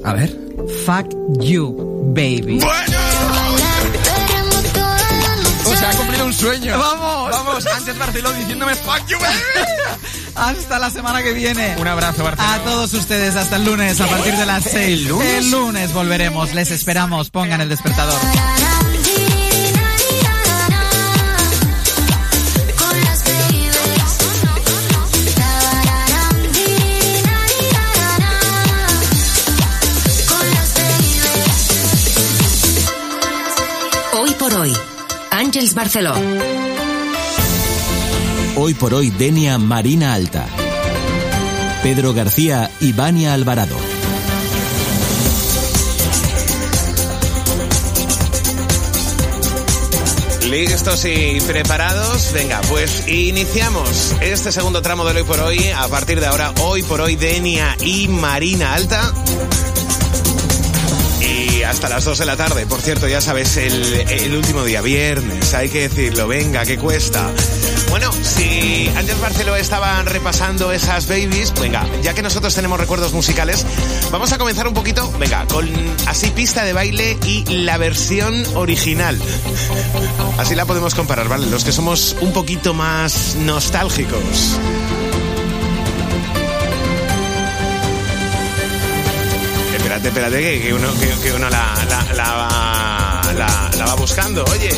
A ver. Fuck you, baby. ¡Bueno! O sea, ha cumplido un sueño. ¡Vamos! Vamos, Ángel Barceló diciéndome fuck you, baby. Hasta la semana que viene. Un abrazo, Barceló. A todos ustedes, hasta el lunes, a partir de las 6. El lunes volveremos, les esperamos, pongan el despertador. Hoy por hoy, Àngels Barceló. Hoy por hoy, Denia Marina Alta. Pedro García y Vania Alvarado. ¿Listos y preparados? Venga, pues iniciamos este segundo tramo del Hoy por Hoy. A partir de ahora, Hoy por Hoy, Denia y Marina Alta. Y hasta las 2 de la tarde. Por cierto, ya sabes, el último día, viernes, hay que decirlo. Venga, que cuesta. Bueno, si Àngels Barceló estaban repasando esas babies, venga, ya que nosotros tenemos recuerdos musicales, vamos a comenzar un poquito, venga, con así pista de baile y la versión original. Así la podemos comparar, ¿vale? Los que somos un poquito más nostálgicos. Espérate, que uno la va buscando, oye.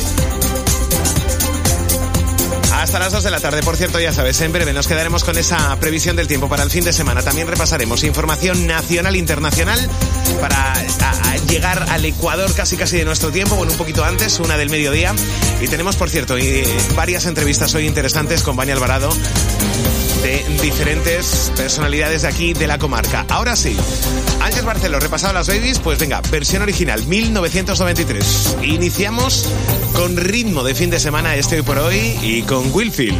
Hasta las 2 de la tarde, por cierto, ya sabes, en breve nos quedaremos con esa previsión del tiempo para el fin de semana. También repasaremos información nacional e internacional para llegar al Ecuador casi de nuestro tiempo, bueno, un poquito antes, 1 del mediodía. Y tenemos, por cierto, varias entrevistas hoy interesantes con Vania Alvarado, de diferentes personalidades de aquí, de la comarca. Ahora sí, Àngels Barceló, repasado las babies, pues venga, versión original, 1993. Iniciamos con ritmo de fin de semana este Hoy por Hoy y con Wilfield.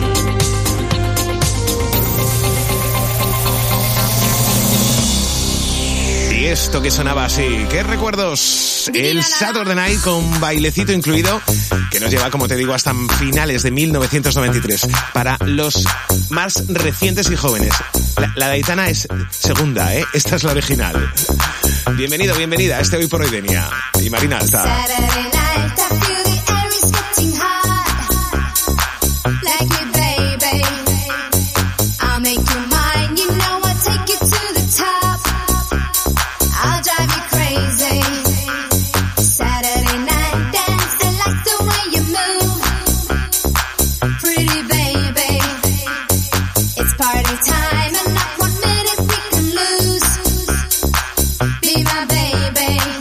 Y esto que sonaba así, ¿qué recuerdos? El Saturday Night con bailecito incluido, que nos lleva, como te digo, hasta finales de 1993. Para los más recientes y jóvenes, la de Aitana es segunda, ¿eh? Esta es la original. Bienvenido, bienvenida a este Hoy por Hoy, Denia y Marina Alta. Be my baby.